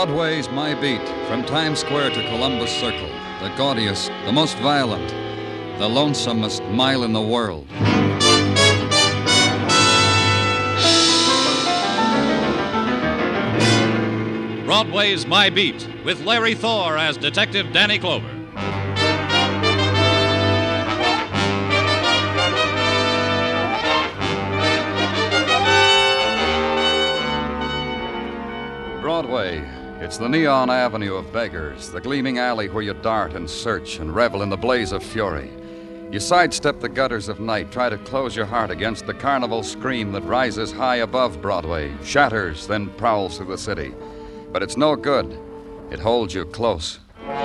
Broadway's My Beat, from Times Square to Columbus Circle, the gaudiest, the most violent, the lonesomest mile in the world. Broadway's My Beat, with Larry Thor as Detective Danny Clover. Broadway, it's the neon avenue of beggars, the gleaming alley where you dart and search and revel in the blaze of fury. You sidestep the gutters of night, try to close your heart against the carnival scream that rises high above Broadway, shatters, then prowls through the city. But it's no good. It holds you close.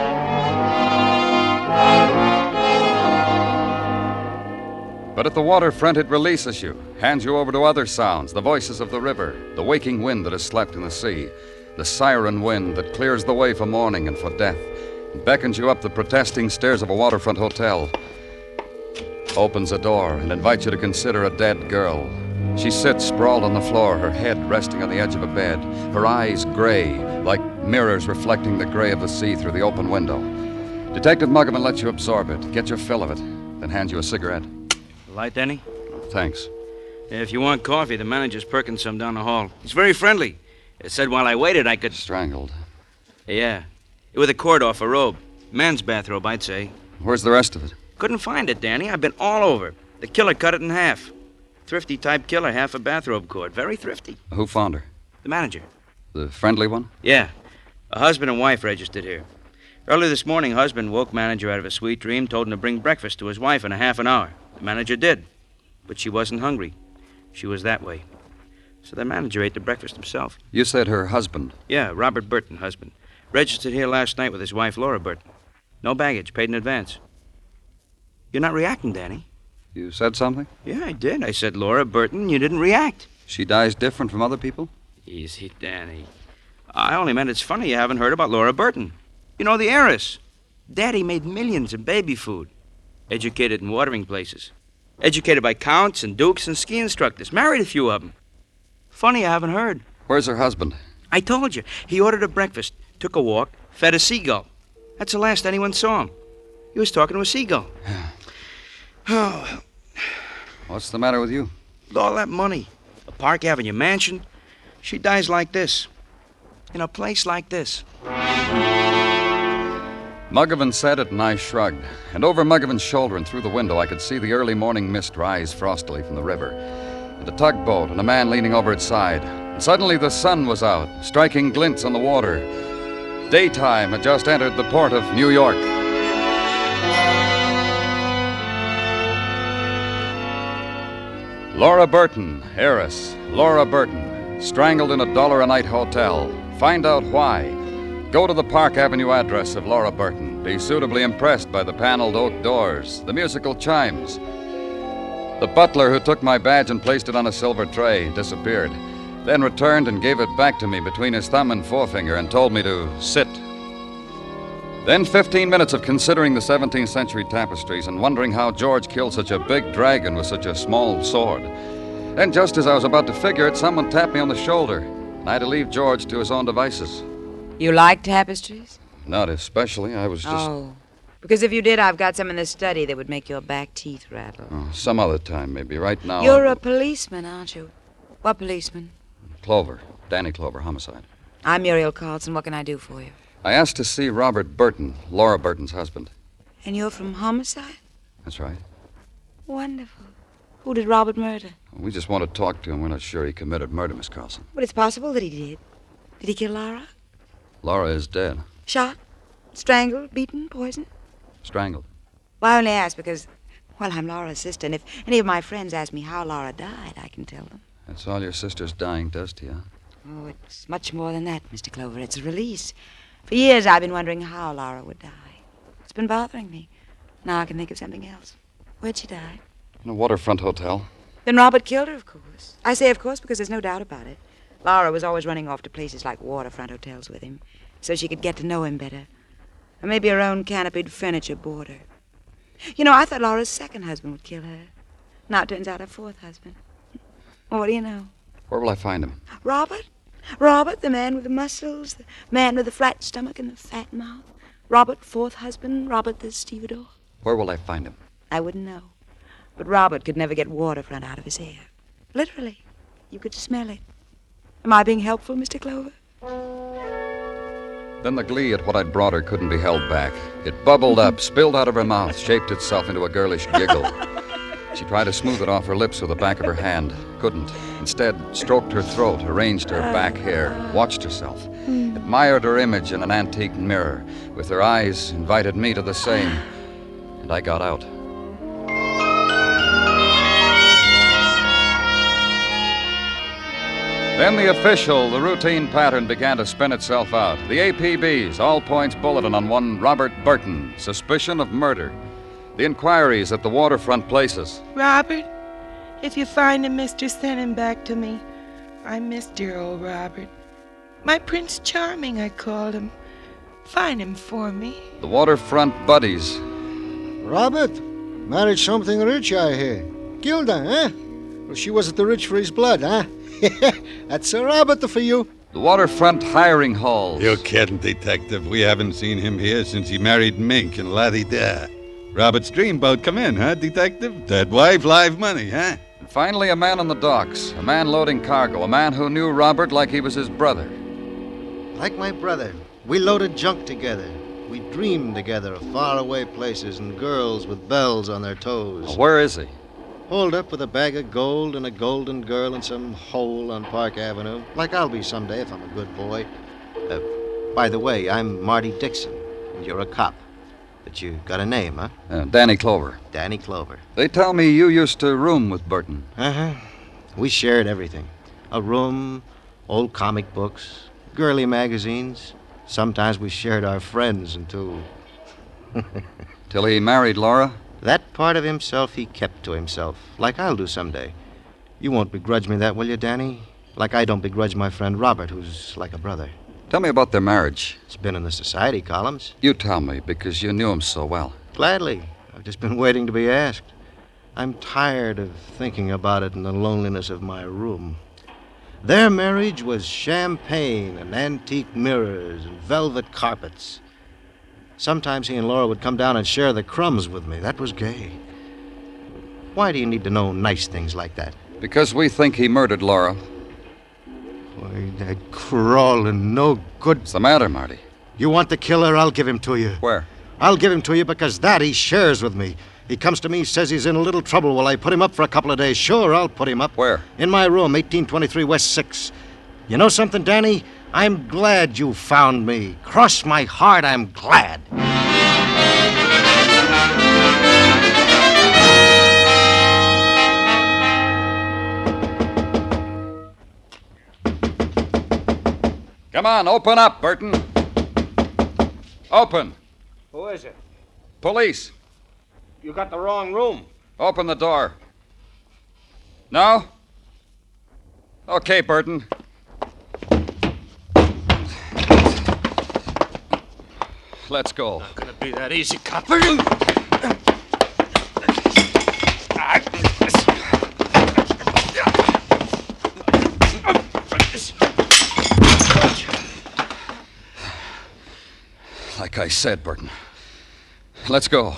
But at the waterfront, it releases you, hands you over to other sounds, the voices of the river, the waking wind that has slept in the sea, the siren wind that clears the way for morning and for death, and beckons you up the protesting stairs of a waterfront hotel, opens a door and invites you to consider a dead girl. She sits sprawled on the floor, her head resting on the edge of a bed, her eyes gray, like mirrors reflecting the gray of the sea through the open window. Detective Muggavan lets you absorb it, get your fill of it, then hands you a cigarette. Light, Danny? Thanks. If you want coffee, the manager's perking some down the hall. He's very friendly. It said while I waited I could... Strangled. Yeah. With a cord off a robe. Men's bathrobe, I'd say. Where's the rest of it? Couldn't find it, Danny. I've been all over. The killer cut it in half. Thrifty type killer, half a bathrobe cord. Very thrifty. Who found her? The manager. The friendly one? Yeah. A husband and wife registered here. Early this morning, husband woke manager out of a sweet dream, told him to bring breakfast to his wife in a half an hour. The manager did. But she wasn't hungry. She was that way. So the manager ate the breakfast himself. You said her husband. Yeah, Robert Burton, husband. Registered here last night with his wife, Laura Burton. No baggage, paid in advance. You're not reacting, Danny. You said something? Yeah, I did. I said Laura Burton. You didn't react. She dies different from other people? Easy, Danny. I only meant it's funny you haven't heard about Laura Burton. You know, the heiress. Daddy made millions in baby food. Educated in watering places. Educated by counts and dukes and ski instructors. Married a few of them. Funny you haven't heard. Where's her husband? I told you. He ordered a breakfast, took a walk, fed a seagull. That's the last anyone saw him. He was talking to a seagull. Oh, well. What's the matter with you? With all that money. A Park Avenue mansion. She dies like this. In a place like this. Muggavan said it and I shrugged. And over Muggavan's shoulder and through the window I could see the early morning mist rise frostily from the river. And a tugboat and a man leaning over its side. And suddenly the sun was out, striking glints on the water. Daytime had just entered the port of New York. Laura Burton, heiress. Laura Burton, strangled in a $1 a night hotel. Find out why. Go to the Park Avenue address of Laura Burton. Be suitably impressed by the paneled oak doors, the musical chimes. The butler who took my badge and placed it on a silver tray disappeared, then returned and gave it back to me between his thumb and forefinger and told me to sit. Then 15 minutes of considering the 17th century tapestries and wondering how George killed such a big dragon with such a small sword. Then just as I was about to figure it, someone tapped me on the shoulder, and I had to leave George to his own devices. You like tapestries? Not especially. I was just... Oh, because if you did, I've got some in the study that would make your back teeth rattle. Oh, some other time, maybe. Right now... You're a policeman, aren't you? What policeman? Clover. Danny Clover, homicide. I'm Muriel Carlson. What can I do for you? I asked to see Robert Burton, Laura Burton's husband. And you're from homicide? That's right. Wonderful. Who did Robert murder? We just want to talk to him. We're not sure he committed murder, Miss Carlson. But it's possible that he did. Did he kill Laura? Laura is dead. Shot? Strangled? Beaten? Poisoned? Strangled. Well, I only ask because, well, I'm Laura's sister, and if any of my friends ask me how Laura died, I can tell them. That's all your sister's dying does to you, huh? Oh, it's much more than that, Mr. Clover. It's a release. For years, I've been wondering how Laura would die. It's been bothering me. Now I can think of something else. Where'd she die? In a waterfront hotel. Then Robert killed her, of course. I say of course because there's no doubt about it. Laura was always running off to places like waterfront hotels with him, so she could get to know him better. Or maybe her own canopied furniture bored her. You know, I thought Laura's second husband would kill her. Now it turns out her fourth husband. Well, what do you know? Where will I find him? Robert? Robert, the man with the muscles, the man with the flat stomach and the fat mouth. Robert, fourth husband, Robert the stevedore. Where will I find him? I wouldn't know. But Robert could never get waterfront out of his hair. Literally. You could smell it. Am I being helpful, Mr. Clover? Then the glee at what I'd brought her couldn't be held back. It bubbled up, spilled out of her mouth, shaped itself into a girlish giggle. She tried to smooth it off her lips with the back of her hand. Couldn't. Instead, stroked her throat, arranged her back hair, watched herself, admired her image in an antique mirror. With her eyes, invited me to the same. And I got out. Then the routine pattern began to spin itself out. The APBs, all points bulletin on one Robert Burton, suspicion of murder. The inquiries at the waterfront places. Robert, if you find him, mister, send him back to me. I miss dear old Robert. My Prince Charming, I called him. Find him for me. The waterfront buddies. Robert married something rich, I hear. Gilda, huh? Well, she wasn't the rich for his blood, huh? That's a Robert for you. The waterfront hiring halls. You're kidding, Detective. We haven't seen him here since he married Mink and Laddie Da. Robert's dreamboat come in, huh, Detective? Dead wife, live money, huh? And finally, a man on the docks. A man loading cargo. A man who knew Robert like he was his brother. Like my brother. We loaded junk together. We dreamed together of faraway places and girls with bells on their toes. Where is he? Holed up with a bag of gold and a golden girl in some hole on Park Avenue, like I'll be someday if I'm a good boy. By the way, I'm Marty Dixon, and you're a cop. But you got a name, huh? Danny Clover. Danny Clover. They tell me you used to room with Burton. Uh-huh. We shared everything. A room, old comic books, girly magazines. Sometimes we shared our friends until... Till he married Laura? That part of himself he kept to himself, like I'll do someday. You won't begrudge me that, will you, Danny? Like I don't begrudge my friend Robert, who's like a brother. Tell me about their marriage. It's been in the society columns. You tell me, because you knew him so well. Gladly. I've just been waiting to be asked. I'm tired of thinking about it in the loneliness of my room. Their marriage was champagne and antique mirrors and velvet carpets. Sometimes he and Laura would come down and share the crumbs with me. That was gay. Why do you need to know nice things like that? Because we think he murdered Laura. Boy, that crawling, no good. What's the matter, Marty? You want the killer? I'll give him to you. Where? I'll give him to you because that he shares with me. He comes to me, says he's in a little trouble. Well, I put him up for a couple of days. Sure, I'll put him up. Where? In my room, 1823 West 6. You know something, Danny? I'm glad you found me. Cross my heart, I'm glad. Come on, open up, Burton. Open. Who is it? Police. You got the wrong room. Open the door. No? Okay, Burton. Let's go. Not gonna be that easy, cop. Like I said, Burton. Let's go.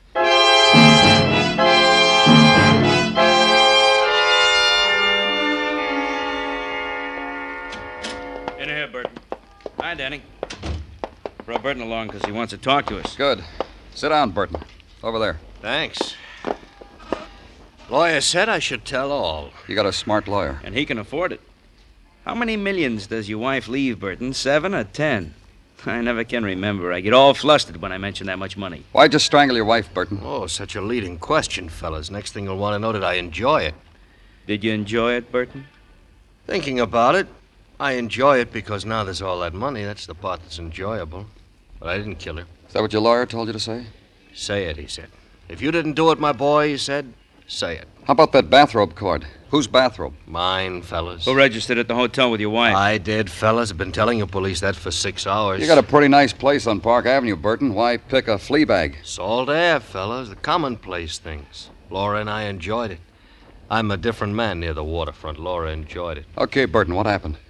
In here, Burton. Hi, Danny. Brought Burton along because he wants to talk to us. Good. Sit down, Burton. Over there. Thanks. Lawyer said I should tell all. You got a smart lawyer. And he can afford it. How many millions does your wife leave, Burton? 7 or 10? I never can remember. I get all flustered when I mention that much money. Why'd you strangle your wife, Burton? Oh, such a leading question, fellas. Next thing you'll want to know, did I enjoy it? Did you enjoy it, Burton? Thinking about it, I enjoy it because now there's all that money. That's the part that's enjoyable. But I didn't kill her. Is that what your lawyer told you to say? Say it, he said. If you didn't do it, my boy, he said, say it. How about that bathrobe cord? Whose bathrobe? Mine, fellas. Who registered at the hotel with your wife? I did, fellas. I've been telling the police that for 6 hours. You got a pretty nice place on Park Avenue, Burton. Why pick a flea bag? Salt air, fellas. The commonplace things. Laura and I enjoyed it. I'm a different man near the waterfront. Laura enjoyed it. Okay, Burton, what happened?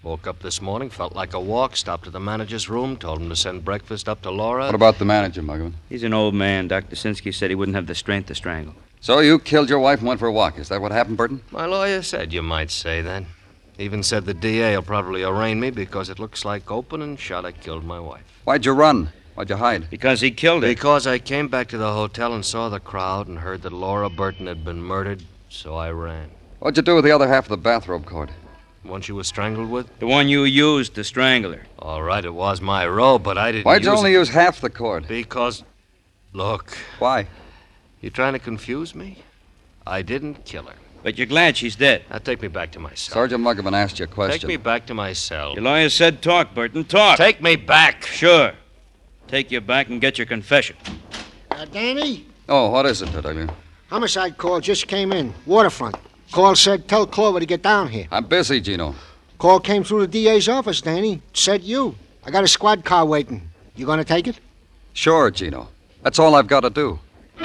Woke up this morning, felt like a walk, stopped at the manager's room, told him to send breakfast up to Laura. What about the manager, Muggavan? He's an old man. Dr. Sinsky said he wouldn't have the strength to strangle. So you killed your wife and went for a walk. Is that what happened, Burton? My lawyer said you might say that. Even said the DA will probably arraign me because it looks like open and shot I killed my wife. Why'd you run? Why'd you hide? Because he killed her. Because I came back to the hotel and saw the crowd and heard that Laura Burton had been murdered, so I ran. What'd you do with the other half of the bathrobe cord? The one she was strangled with? The one you used to strangle her. All right, it was my robe, but I didn't Why'd you use only it use half the cord? Because, look, Why? you trying to confuse me? I didn't kill her. But you're glad she's dead. Now take me back to my cell. Sergeant Muggavan asked you a Take question. me back to my cell. Your lawyer said talk, Burton. Talk. Take me back. Sure. Take you back and get your confession. Danny, Oh, what is it, Detective? homicide call just came in. Waterfront. Call said tell Clover to get down here. I'm busy, Gino. Call came through the DA's office, Danny. Said you. I got a squad car waiting. You gonna take it? Sure, Gino. That's all I've got to do.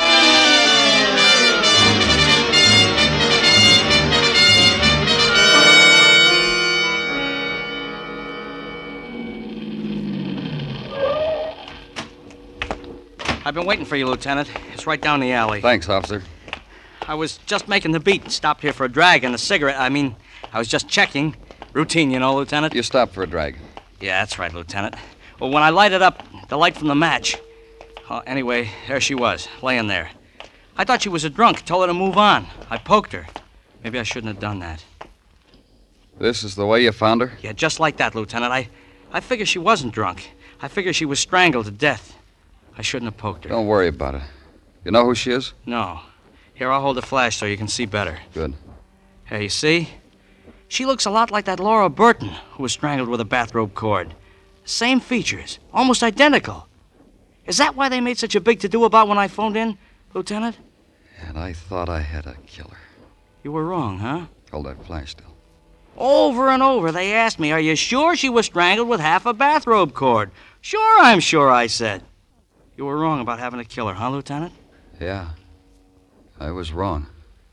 I've been waiting for you, Lieutenant. It's right down the alley. Thanks, officer. I was just making the beat and stopped here for a drag and a cigarette. I was just checking. Routine, you know, Lieutenant. You stopped for a drag. Yeah, that's right, Lieutenant. Well, when I lighted up the light from the match... anyway, there she was, laying there. I thought she was a drunk, told her to move on. I poked her. Maybe I shouldn't have done that. This is the way you found her? Yeah, just like that, Lieutenant. I figure she wasn't drunk. I figure she was strangled to death. I shouldn't have poked her. Don't worry about it. You know who she is? No. Here, I'll hold the flash so you can see better. Good. Hey, you see? She looks a lot like that Laura Burton who was strangled with a bathrobe cord. Same features, almost identical. Is that why they made such a big to-do about when I phoned in, Lieutenant? And I thought I had a killer. You were wrong, huh? Hold that flash still. Over and over, they asked me, are you sure she was strangled with half a bathrobe cord? Sure, I'm sure, I said. You were wrong about having a killer, huh, Lieutenant? Yeah. I was wrong.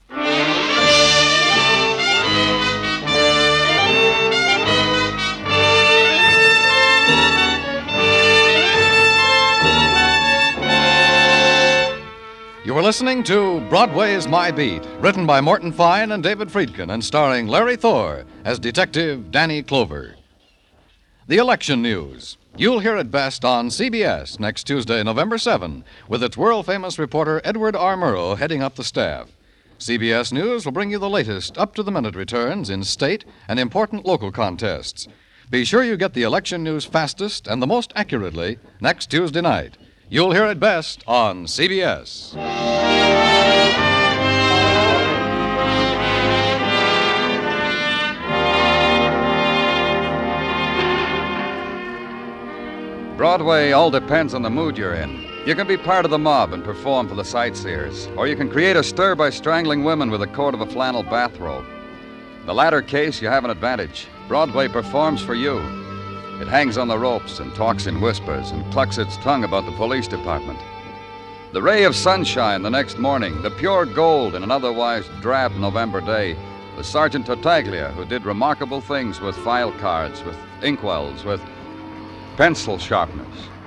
You were listening to Broadway's My Beat, written by Morton Fine and David Friedkin, and starring Larry Thor as Detective Danny Clover. The election news. You'll hear it best on CBS next Tuesday, November 7, with its world-famous reporter Edward R. Murrow heading up the staff. CBS News will bring you the latest up-to-the-minute returns in state and important local contests. Be sure you get the election news fastest and the most accurately next Tuesday night. You'll hear it best on CBS. Broadway all depends on the mood you're in. You can be part of the mob and perform for the sightseers, or you can create a stir by strangling women with the cord of a flannel bathrobe. In the latter case, you have an advantage. Broadway performs for you. It hangs on the ropes and talks in whispers and clucks its tongue about the police department. The ray of sunshine the next morning, the pure gold in an otherwise drab November day, was Sergeant Tartaglia, who did remarkable things with file cards, with inkwells, with pencil sharpeners.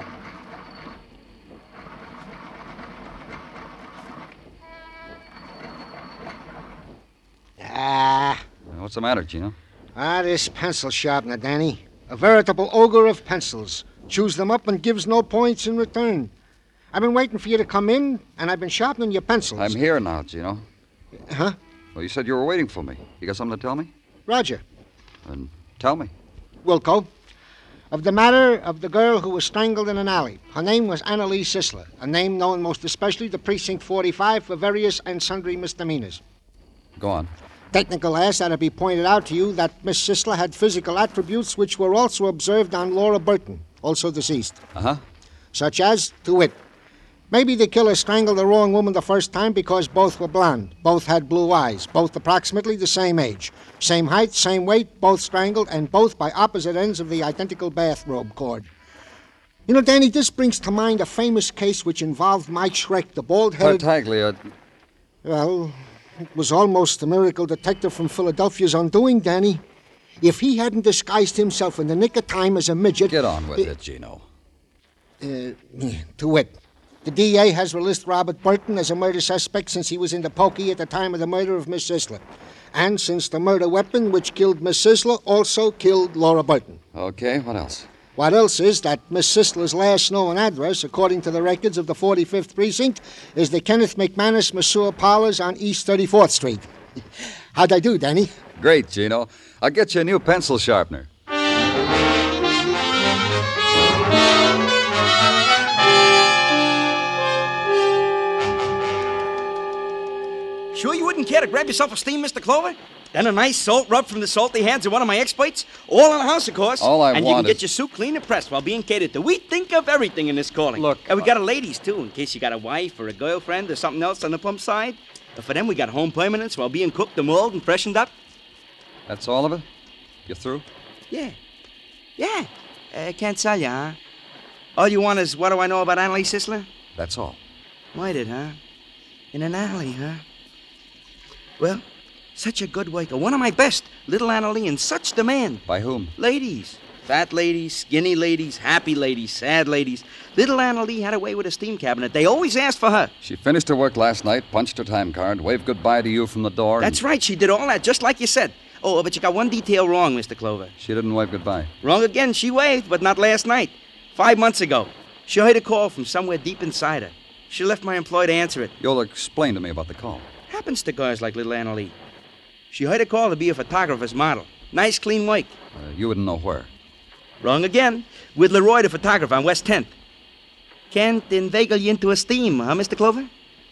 What's the matter, Gino? This pencil sharpener, Danny. A veritable ogre of pencils. Chews them up and gives no points in return. I've been waiting for you to come in, and I've been sharpening your pencils. I'm here now, Gino. Huh? Well, you said you were waiting for me. You got something to tell me? Roger. Then tell me. Wilco. Of the matter of the girl who was strangled in an alley. Her name was Annalise Sisler, a name known most especially to Precinct 45 for various and sundry misdemeanors. Go on. Technical asked that it be pointed out to you that Miss Sisler had physical attributes which were also observed on Laura Burton, also deceased. Uh-huh. Such as, to wit, maybe the killer strangled the wrong woman the first time because both were blonde, both had blue eyes, both approximately the same age, same height, same weight, both strangled, and both by opposite ends of the identical bathrobe cord. You know, Danny, this brings to mind a famous case which involved Mike Schreck, the bald-headed... Tartaglia. Well, it was almost a miracle detective from Philadelphia's undoing, Danny. If he hadn't disguised himself in the nick of time as a midget... Get on with it, Gino. To wit, the DA has released Robert Burton as a murder suspect since he was in the pokey at the time of the murder of Miss Sisler. And since the murder weapon which killed Miss Sisler also killed Laura Burton. Okay, what else? What else is that Miss Sisler's last known address, according to the records of the 45th Precinct, is the Kenneth McManus Masseur Parlors on East 34th Street. How'd I do, Danny? Great, Gino. I'll get you a new pencil sharpener. Sure you wouldn't care to grab yourself a steam, Mr. Clover? Then a nice salt rub from the salty hands of one of my exploits? All in the house, of course. All I and want you can is- get your suit clean and pressed while being catered to. We think of everything in this calling. Look, And we got a ladies, too, in case you got a wife or a girlfriend or something else on the plump side. But for them, we got home permanents while being cooked and mulled and freshened up. That's all of it? You through? Yeah. Can't sell you, huh? All you want is, what do I know about Annalise Sisler? That's all. Whited, huh? In an alley, huh? Well, such a good worker. One of my best. Little Annalie in such demand. By whom? Ladies. Fat ladies, skinny ladies, happy ladies, sad ladies. Little Annalie had a way with a steam cabinet. They always asked for her. She finished her work last night, punched her time card, waved goodbye to you from the door. That's right. She did all that, just like you said. Oh, but you got one detail wrong, Mr. Clover. She didn't wave goodbye. Wrong again. She waved, but not last night. 5 months ago. She heard a call from somewhere deep inside her. She left my employee to answer it. You'll explain to me about the call. Happens to girls like little Annalie. She heard a call to be a photographer's model. Nice, clean work. You wouldn't know where. Wrong again. With Leroy, the photographer, on West 10th. Can't inveigle you into a steam, huh, Mr. Clover?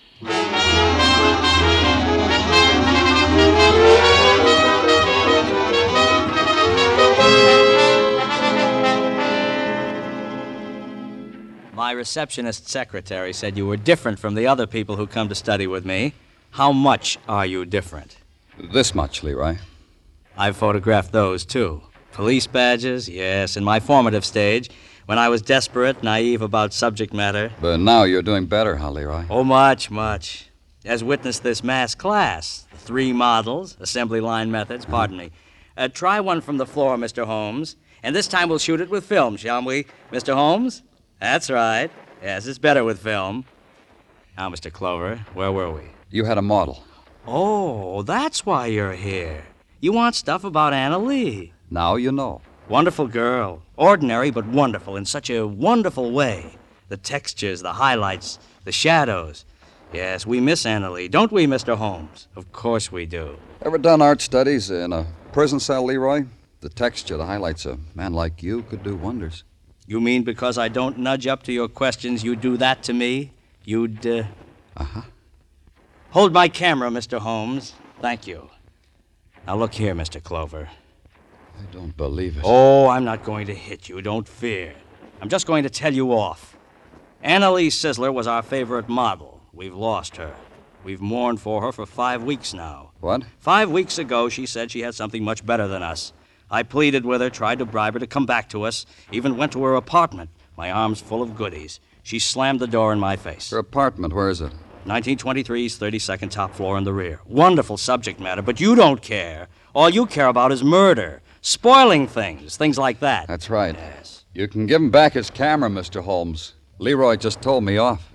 My receptionist secretary said you were different from the other people who come to study with me. How much are you different? This much, Leroy. I've photographed those, too. Police badges, yes, in my formative stage, when I was desperate, naive about subject matter. But now you're doing better, huh, Leroy? Oh, much. As witness this mass class. 3 models, assembly line methods, pardon me. Try one from the floor, Mr. Holmes. And this time we'll shoot it with film, shall we, Mr. Holmes? That's right. Yes, it's better with film. Now, Mr. Clover, where were we? You had a model. Oh, that's why you're here. You want stuff about Annalie. Now you know. Wonderful girl. Ordinary, but wonderful in such a wonderful way. The textures, the highlights, the shadows. Yes, we miss Annalie, don't we, Mr. Holmes? Of course we do. Ever done art studies in a prison cell, Leroy? The texture, the highlights, a man like you could do wonders. You mean because I don't nudge up to your questions, you'd do that to me? You'd, Uh-huh. Hold my camera, Mr. Holmes. Thank you. Now look here, Mr. Clover. I don't believe it. Oh, I'm not going to hit you. Don't fear. I'm just going to tell you off. Annalise Sisler was our favorite model. We've lost her. We've mourned for her for 5 weeks now. What? 5 weeks ago, she said she had something much better than us. I pleaded with her, tried to bribe her to come back to us, even went to her apartment, my arms full of goodies. She slammed the door in my face. Her apartment, where is it? 1923's 32nd top floor in the rear. Wonderful subject matter, but you don't care. All you care about is murder, spoiling things like that. That's right. Yes. You can give him back his camera, Mr. Holmes. Leroy just told me off.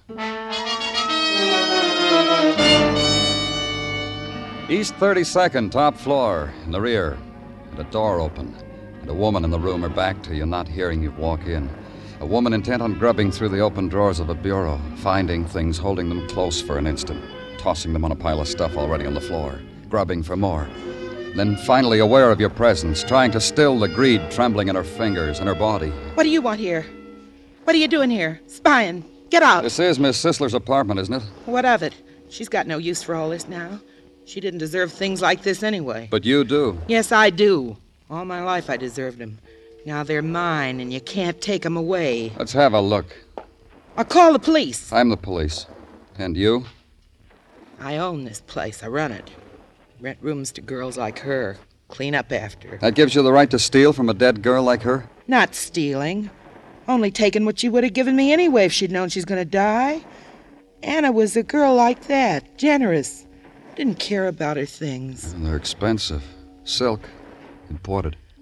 East 32nd, top floor, in the rear. And a door open. And a woman in the room, her back to you, not hearing you walk in. A woman intent on grubbing through the open drawers of a bureau, finding things, holding them close for an instant, tossing them on a pile of stuff already on the floor, grubbing for more. Then finally aware of your presence, trying to still the greed trembling in her fingers and her body. What do you want here? What are you doing here? Spying. Get out. This is Miss Sisler's apartment, isn't it? What of it? She's got no use for all this now. She didn't deserve things like this anyway. But you do. Yes, I do. All my life I deserved them. Now they're mine, and you can't take them away. Let's have a look. I'll call the police. I'm the police. And you? I own this place. I run it. Rent rooms to girls like her. Clean up after. That gives you the right to steal from a dead girl like her? Not stealing. Only taking what she would have given me anyway if she'd known she's going to die. Anna was a girl like that. Generous. Didn't care about her things. They're expensive. Silk. Imported.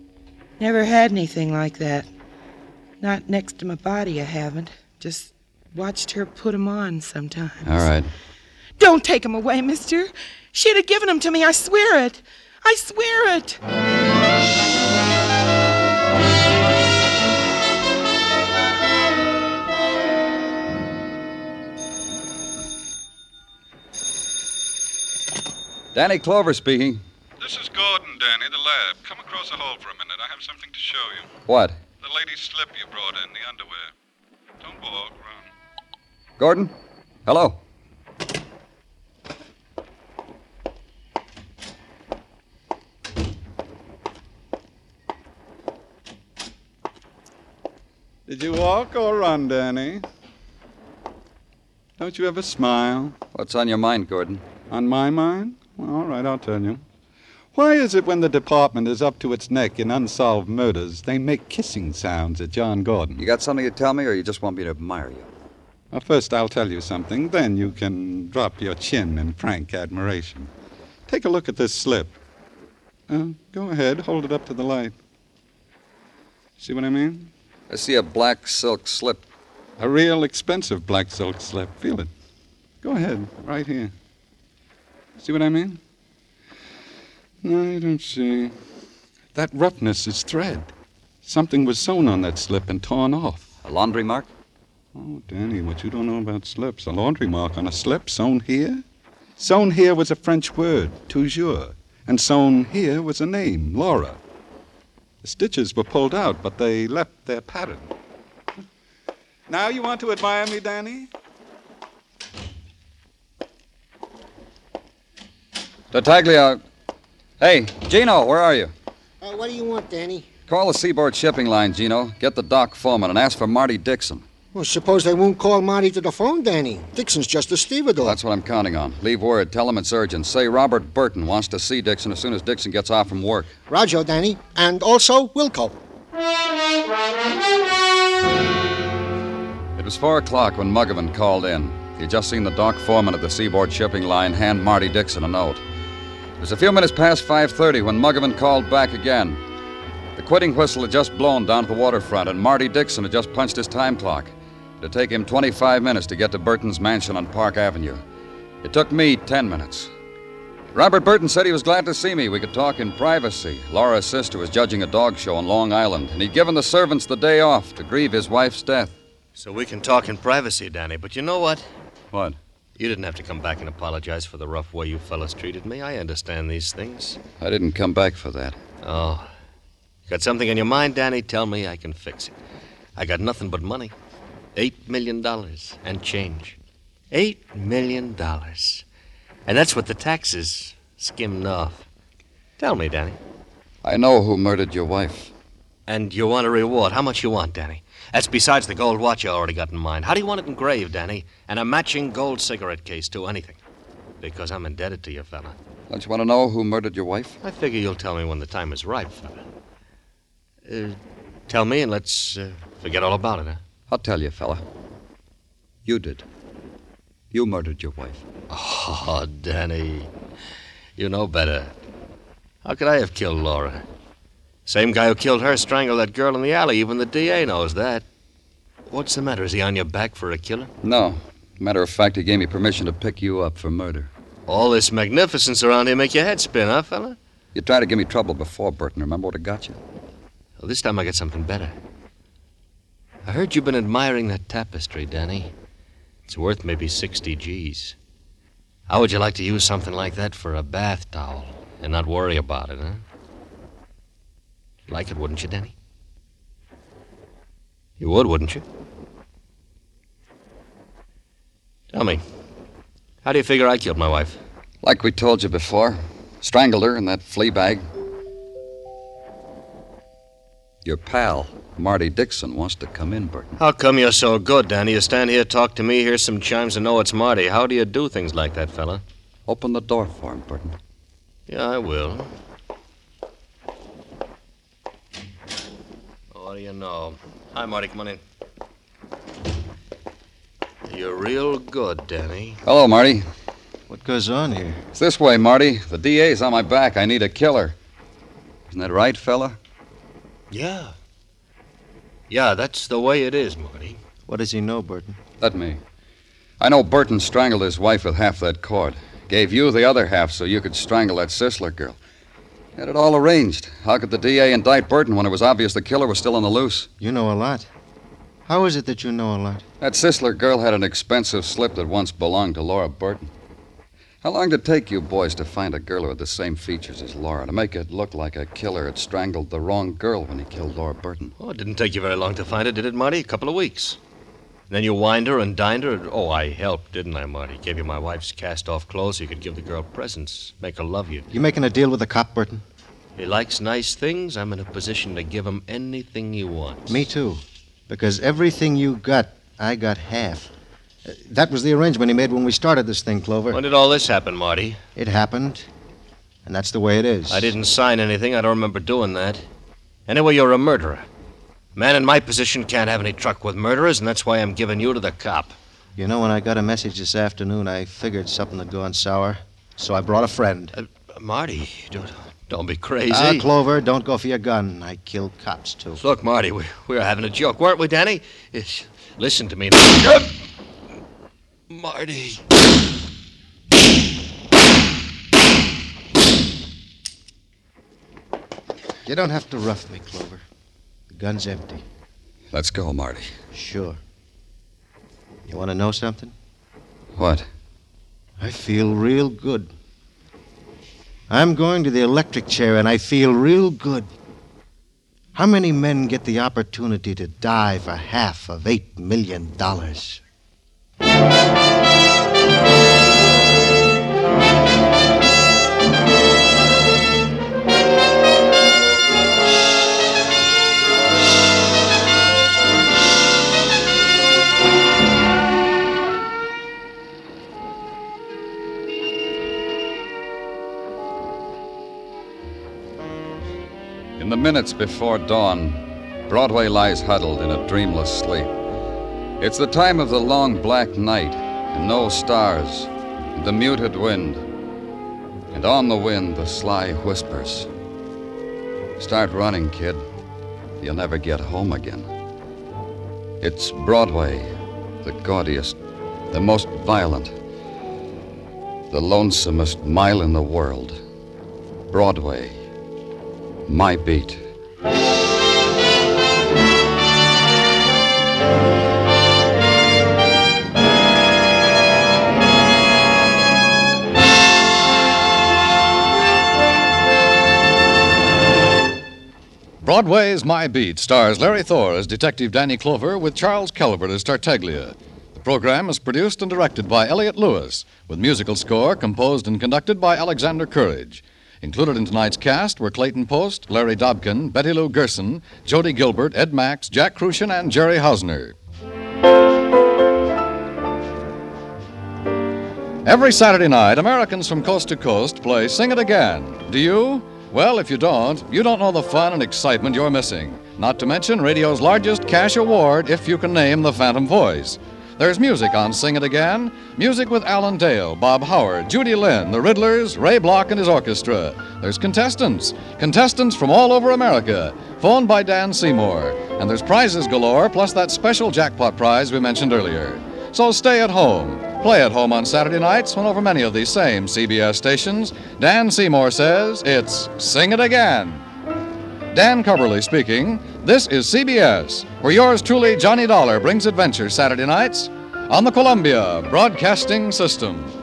Never had anything like that. Not next to my body, I haven't. Just watched her put 'em on sometimes. All right. Don't take 'em away, mister. She'd have given 'em to me, I swear it. I swear it. Danny Clover speaking. This is Gordon, Danny, the lab. Come across the hall for a minute. I have something to show you. What? The lady's slip you brought in, the underwear. Don't walk, run. Gordon? Hello? Did you walk or run, Danny? Don't you ever smile? What's on your mind, Gordon? On my mind? Well, all right, I'll tell you. Why is it when the department is up to its neck in unsolved murders, they make kissing sounds at John Gordon? You got something to tell me, or you just want me to admire you? Well, first I'll tell you something, then you can drop your chin in frank admiration. Take a look at this slip. Go ahead, hold it up to the light. See what I mean? I see a black silk slip. A real expensive black silk slip. Feel it. Go ahead, right here. See what I mean? No, you don't see. That roughness is thread. Something was sewn on that slip and torn off. A laundry mark? Oh, Danny, what you don't know about slips. A laundry mark on a slip sewn here? Sewn here was a French word, toujours. And sewn here was a name, Laura. The stitches were pulled out, but they left their pattern. Now you want to admire me, Danny? Tartaglia. Hey, Gino, where are you? What do you want, Danny? Call the Seaboard Shipping Line, Gino. Get the dock foreman and ask for Marty Dixon. Well, suppose they won't call Marty to the phone, Danny. Dixon's just a stevedore. That's what I'm counting on. Leave word. Tell him it's urgent. Say Robert Burton wants to see Dixon as soon as Dixon gets off from work. Roger, Danny. And also Wilco. It was 4 o'clock when Muggavan called in. He'd just seen the dock foreman of the Seaboard Shipping Line hand Marty Dixon a note. It was a few minutes past 5:30 when Muggavan called back again. The quitting whistle had just blown down to the waterfront, and Marty Dixon had just punched his time clock. It'd take him 25 minutes to get to Burton's mansion on Park Avenue. It took me 10 minutes. Robert Burton said he was glad to see me. We could talk in privacy. Laura's sister was judging a dog show on Long Island, and he'd given the servants the day off to grieve his wife's death. So we can talk in privacy, Danny, but you know what? What? You didn't have to come back and apologize for the rough way you fellas treated me. I understand these things. I didn't come back for that. Oh. Got something on your mind, Danny? Tell me, I can fix it. I got nothing but money. $8 million and change. $8 million. And that's what the taxes skimmed off. Tell me, Danny. I know who murdered your wife. And you want a reward. How much you want, Danny? That's besides the gold watch you already got in mind. How do you want it engraved, Danny? And a matching gold cigarette case, too, anything. Because I'm indebted to you, fella. Don't you want to know who murdered your wife? I figure you'll tell me when the time is right, fella. Tell me and let's forget all about it, huh? I'll tell you, fella. You did. You murdered your wife. Oh, Danny. You know better. How could I have killed Laura? Same guy who killed her strangled that girl in the alley. Even the DA knows that. What's the matter? Is he on your back for a killer? No. Matter of fact, he gave me permission to pick you up for murder. All this magnificence around here make your head spin, huh, fella? You tried to give me trouble before, Burton. Remember what it got you? Well, this time I got something better. I heard you've been admiring that tapestry, Danny. It's worth maybe 60 G's. How would you like to use something like that for a bath towel and not worry about it, huh? Like it, wouldn't you, Danny? You would, wouldn't you? Tell me, how do you figure I killed my wife? Like we told you before. Strangled her in that flea bag. Your pal, Marty Dixon, wants to come in, Burton. How come you're so good, Danny? You stand here, talk to me, hear some chimes, and know it's Marty. How do you do things like that, fella? Open the door for him, Burton. Yeah, I will. What do you know? Hi, Marty, come on in. You're real good, Danny. Hello, Marty. What goes on here? It's this way, Marty. The DA's on my back. I need a killer. Isn't that right, fella? Yeah. Yeah, that's the way it is, Marty. What does he know, Burton? Let me. I know Burton strangled his wife with half that cord. Gave you the other half so you could strangle that Sisler girl. Had it all arranged. How could the DA indict Burton when it was obvious the killer was still on the loose? You know a lot. How is it that you know a lot? That Sisler girl had an expensive slip that once belonged to Laura Burton. How long did it take you boys to find a girl who had the same features as Laura, to make it look like a killer had strangled the wrong girl when he killed Laura Burton? Oh, it didn't take you very long to find it, did it, Marty? A couple of weeks. And then you wined her and dined her. Oh, I helped, didn't I, Marty? Gave you my wife's cast-off clothes so you could give the girl presents, make her love you. You making a deal with the cop, Burton? He likes nice things. I'm in a position to give him anything he wants. Me too. Because everything you got, I got half. That was the arrangement he made when we started this thing, Clover. When did all this happen, Marty? It happened, and that's the way it is. I didn't sign anything. I don't remember doing that. Anyway, you're a murderer. A man in my position can't have any truck with murderers, and that's why I'm giving you to the cop. You know, when I got a message this afternoon, I figured something had gone sour, so I brought a friend. Marty, don't be crazy. Clover, don't go for your gun. I kill cops, too. Look, Marty, we were having a joke, weren't we, Danny? Listen to me. Marty. You don't have to rough me, Clover. The gun's empty. Let's go, Marty. Sure. You want to know something? What? I feel real good. I'm going to the electric chair, and I feel real good. How many men get the opportunity to die for half of $8 million? In the minutes before dawn, Broadway lies huddled in a dreamless sleep. It's the time of the long black night, and no stars, and the muted wind. And on the wind, the sly whispers. Start running, kid. You'll never get home again. It's Broadway, the gaudiest, the most violent, the lonesomest mile in the world. Broadway. My beat. Broadway's My Beat stars Larry Thor as Detective Danny Clover with Charles Calvert as Tartaglia. The program is produced and directed by Elliott Lewis, with musical score composed and conducted by Alexander Courage. Included in tonight's cast were Clayton Post, Larry Dobkin, Betty Lou Gerson, Jody Gilbert, Ed Max, Jack Crucian, and Jerry Hausner. Every Saturday night, Americans from coast to coast play Sing It Again. Do you? Well, if you don't know the fun and excitement you're missing. Not to mention radio's largest cash award if you can name the Phantom Voice. There's music on Sing It Again. Music with Alan Dale, Bob Howard, Judy Lynn, the Riddlers, Ray Block and his orchestra. There's contestants from all over America, phoned by Dan Seymour. And there's prizes galore, plus that special jackpot prize we mentioned earlier. So stay at home. Play at home on Saturday nights when over many of these same CBS stations, Dan Seymour says it's Sing It Again. Dan Coverly speaking. This is CBS, where yours truly, Johnny Dollar, brings adventure Saturday nights on the Columbia Broadcasting System.